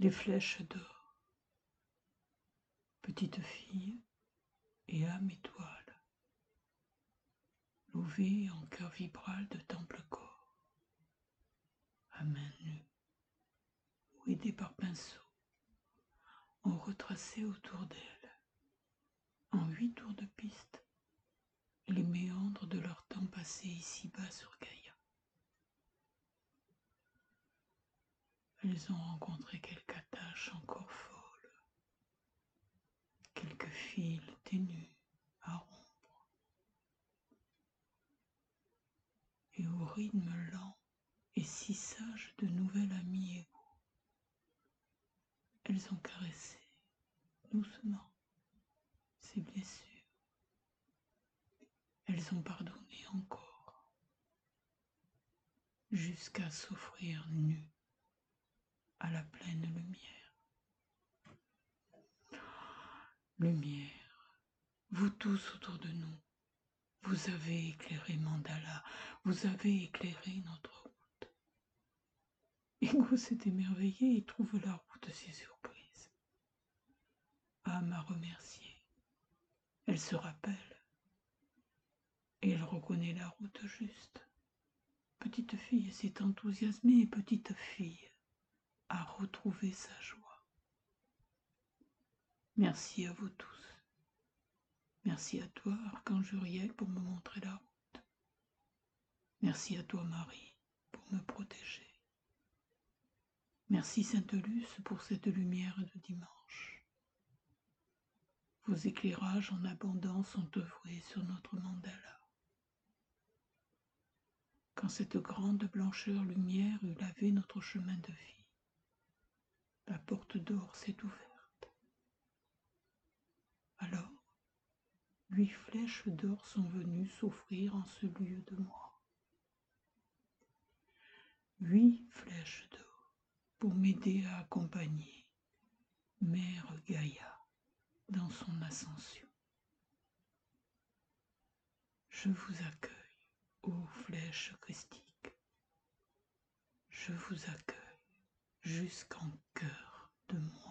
Les flèches d'or, petite fille et âme étoile, louvée en cœur vibral de temple corps, à main nue, ou aidée par pinceau, ont retracé autour d'elle, en 8 tours de piste, les méandres de leur temps passé ici-bas sur Gaïa. Elles ont rencontré quelques attaches encore folles, quelques fils ténus à rompre, et au rythme lent et si sage de nouvel ami égaux, elles ont caressé doucement ses blessures. Elles ont pardonné encore, jusqu'à s'offrir nues à la pleine lumière. Lumière, vous tous autour de nous, vous avez éclairé Mandala, vous avez éclairé notre route. Ego s'est émerveillé et trouve la route si surprise. Âme à remercier, elle se rappelle, et elle reconnaît la route juste. Petite fille s'est enthousiasmée et petite fille a retrouvé sa joie. Merci à vous tous. Merci à toi, Archange Uriel, pour me montrer la route. Merci à toi, Marie, pour me protéger. Merci, Sainte Luce, pour cette lumière de dimanche. Vos éclairages en abondance ont œuvré sur notre mandala. Quand cette grande blancheur lumière eut lavé notre chemin de vie, la porte d'or s'est ouverte. Alors, 8 flèches d'or sont venues s'offrir en ce lieu de moi. 8 flèches d'or pour m'aider à accompagner Mère Gaïa dans son ascension. Je vous accueille, ô flèches christiques. Je vous accueille jusqu'en cœur de moi.